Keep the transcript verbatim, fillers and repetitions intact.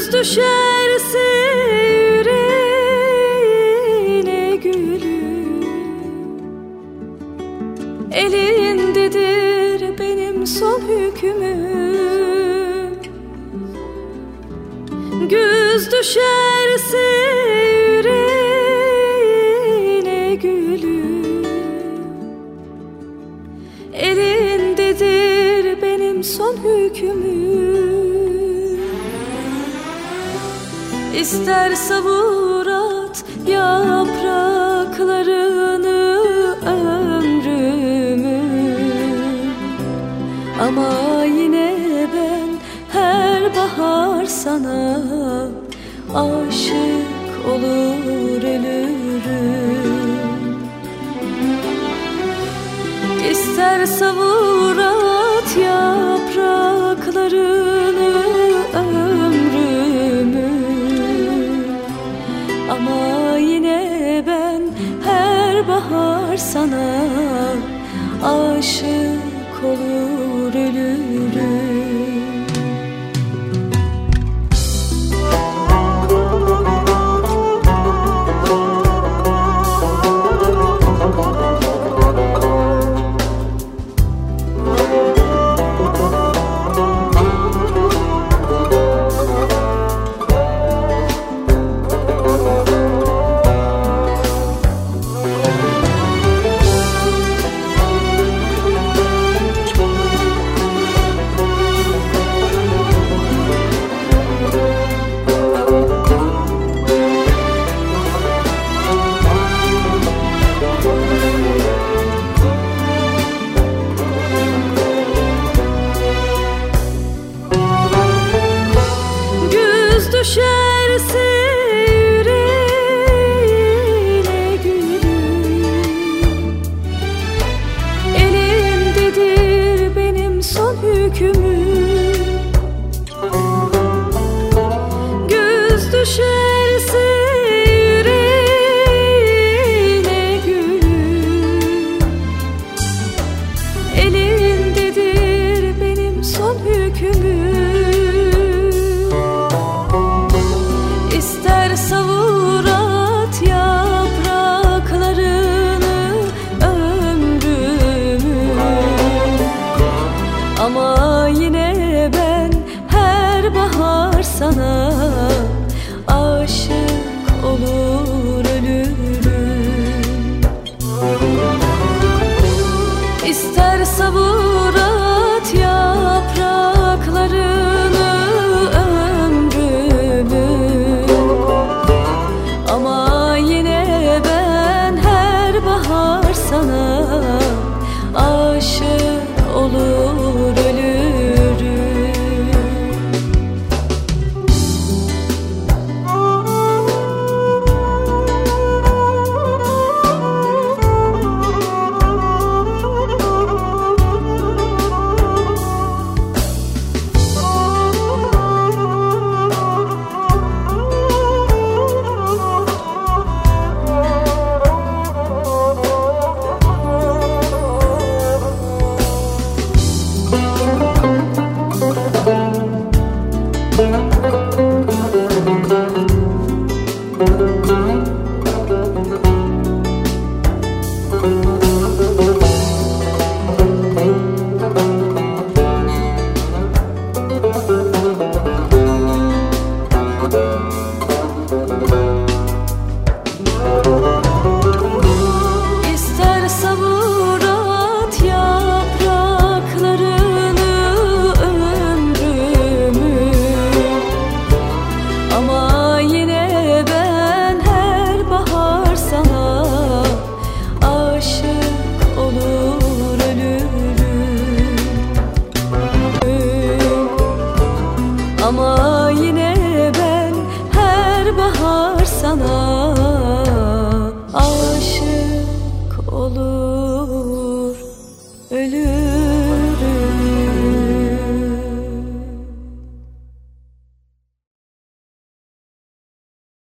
düşerse yüreğine gülüm, elindedir benim son hükmüm. Güz düşerse yüreğine gülüm, elindedir benim son hükmüm. İster savur at yapraklarını ömrümün, ama yine ben her bahar sana aşık olur ölürüm. İster savur at yapraklarını ömrümün, ama yine ben her bahar sana aşık olur ölürüm. Düşerse yüreğine gülüm, elimdedir benim son hükmüm. Güz düşerse yüreğine gülüm, elindedir benim son hükmüm. İster savur at yapraklarını ömrümün, ama yine ben her bahar sana aşık olur ölürüm. İster savur at yapraklarını ömrümün, ama yine ben her bahar sana aşık olur ölürüm. Thank you.